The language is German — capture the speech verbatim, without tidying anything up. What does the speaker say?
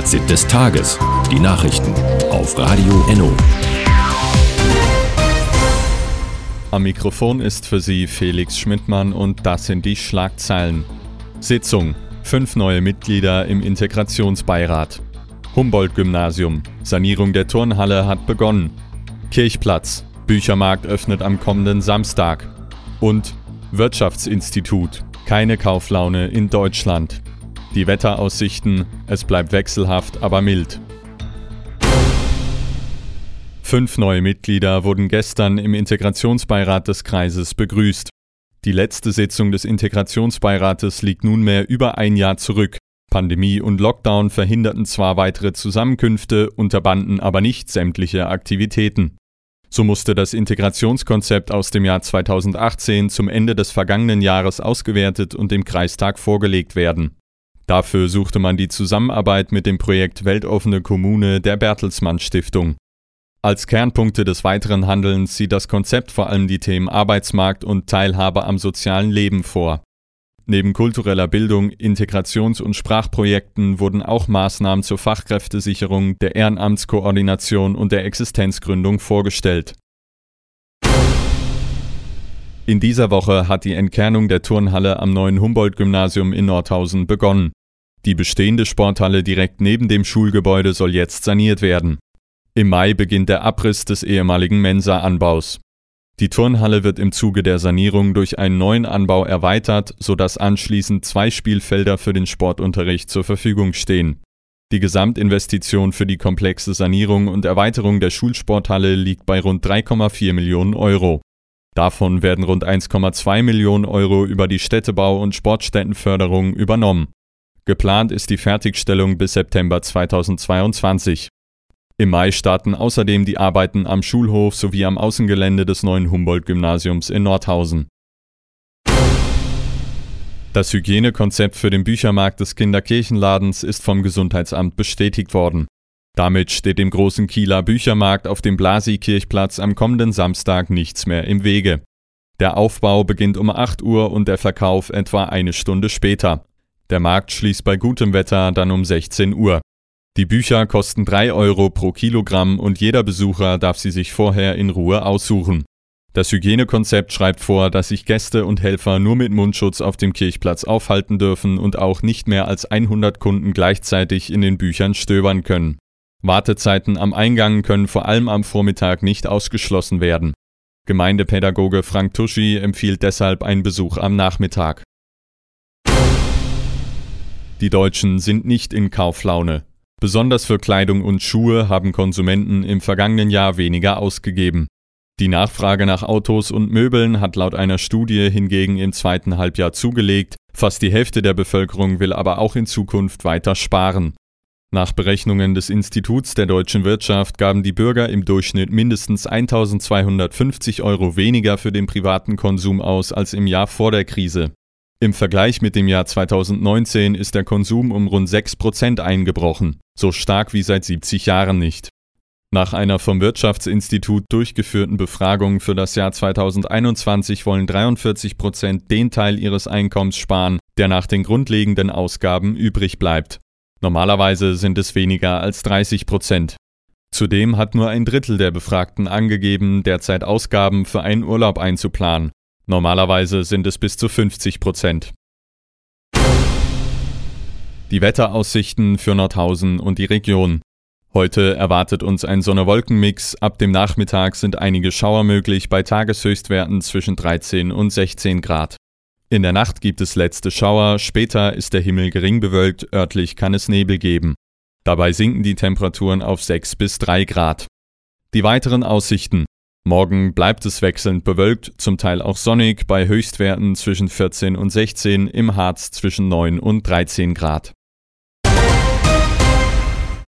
Fazit des Tages. Die Nachrichten auf Radio Enno. Am Mikrofon ist für Sie Felix Schmidtmann und das sind die Schlagzeilen. Sitzung. Fünf neue Mitglieder im Integrationsbeirat. Humboldt-Gymnasium. Sanierung der Turnhalle hat begonnen. Kirchplatz. Büchermarkt öffnet am kommenden Samstag. Und Wirtschaftsinstitut. Keine Kauflaune in Deutschland. Die Wetteraussichten. Es bleibt wechselhaft, aber mild. Fünf neue Mitglieder wurden gestern im Integrationsbeirat des Kreises begrüßt. Die letzte Sitzung des Integrationsbeirates liegt nunmehr über ein Jahr zurück. Pandemie und Lockdown verhinderten zwar weitere Zusammenkünfte, unterbanden aber nicht sämtliche Aktivitäten. So musste das Integrationskonzept aus dem Jahr zweitausendachtzehn zum Ende des vergangenen Jahres ausgewertet und dem Kreistag vorgelegt werden. Dafür suchte man die Zusammenarbeit mit dem Projekt Weltoffene Kommune der Bertelsmann Stiftung. Als Kernpunkte des weiteren Handelns sieht das Konzept vor allem die Themen Arbeitsmarkt und Teilhabe am sozialen Leben vor. Neben kultureller Bildung, Integrations- und Sprachprojekten wurden auch Maßnahmen zur Fachkräftesicherung, der Ehrenamtskoordination und der Existenzgründung vorgestellt. In dieser Woche hat die Entkernung der Turnhalle am neuen Humboldt-Gymnasium in Nordhausen begonnen. Die bestehende Sporthalle direkt neben dem Schulgebäude soll jetzt saniert werden. Im Mai beginnt der Abriss des ehemaligen Mensa-Anbaus. Die Turnhalle wird im Zuge der Sanierung durch einen neuen Anbau erweitert, sodass anschließend zwei Spielfelder für den Sportunterricht zur Verfügung stehen. Die Gesamtinvestition für die komplexe Sanierung und Erweiterung der Schulsporthalle liegt bei rund drei Komma vier Millionen Euro. Davon werden rund eins Komma zwei Millionen Euro über die Städtebau- und Sportstättenförderung übernommen. Geplant ist die Fertigstellung bis September zweitausendzweiundzwanzig. Im Mai starten außerdem die Arbeiten am Schulhof sowie am Außengelände des neuen Humboldt-Gymnasiums in Nordhausen. Das Hygienekonzept für den Büchermarkt des Kinderkirchenladens ist vom Gesundheitsamt bestätigt worden. Damit steht dem großen Kieler Büchermarkt auf dem Blasi-Kirchplatz am kommenden Samstag nichts mehr im Wege. Der Aufbau beginnt um acht Uhr und der Verkauf etwa eine Stunde später. Der Markt schließt bei gutem Wetter dann um sechzehn Uhr. Die Bücher kosten drei Euro pro Kilogramm und jeder Besucher darf sie sich vorher in Ruhe aussuchen. Das Hygienekonzept schreibt vor, dass sich Gäste und Helfer nur mit Mundschutz auf dem Kirchplatz aufhalten dürfen und auch nicht mehr als hundert Kunden gleichzeitig in den Büchern stöbern können. Wartezeiten am Eingang können vor allem am Vormittag nicht ausgeschlossen werden. Gemeindepädagoge Frank Tuschi empfiehlt deshalb einen Besuch am Nachmittag. Die Deutschen sind nicht in Kauflaune. Besonders für Kleidung und Schuhe haben Konsumenten im vergangenen Jahr weniger ausgegeben. Die Nachfrage nach Autos und Möbeln hat laut einer Studie hingegen im zweiten Halbjahr zugelegt, fast die Hälfte der Bevölkerung will aber auch in Zukunft weiter sparen. Nach Berechnungen des Instituts der deutschen Wirtschaft gaben die Bürger im Durchschnitt mindestens eintausendzweihundertfünfzig Euro weniger für den privaten Konsum aus als im Jahr vor der Krise. Im Vergleich mit dem Jahr zweitausendneunzehn ist der Konsum um rund sechs Prozent eingebrochen, so stark wie seit siebzig Jahren nicht. Nach einer vom Wirtschaftsinstitut durchgeführten Befragung für das Jahr zweitausendeinundzwanzig wollen dreiundvierzig Prozent den Teil ihres Einkommens sparen, der nach den grundlegenden Ausgaben übrig bleibt. Normalerweise sind es weniger als dreißig Prozent. Zudem hat nur ein Drittel der Befragten angegeben, derzeit Ausgaben für einen Urlaub einzuplanen. Normalerweise sind es bis zu fünfzig Prozent. Die Wetteraussichten für Nordhausen und die Region. Heute erwartet uns ein Sonne-Wolken-Mix. Ab dem Nachmittag sind einige Schauer möglich bei Tageshöchstwerten zwischen dreizehn und sechzehn Grad. In der Nacht gibt es letzte Schauer, später ist der Himmel gering bewölkt, örtlich kann es Nebel geben. Dabei sinken die Temperaturen auf sechs bis drei Grad. Die weiteren Aussichten. Morgen bleibt es wechselnd bewölkt, zum Teil auch sonnig, bei Höchstwerten zwischen vierzehn und sechzehn, im Harz zwischen neun und dreizehn Grad.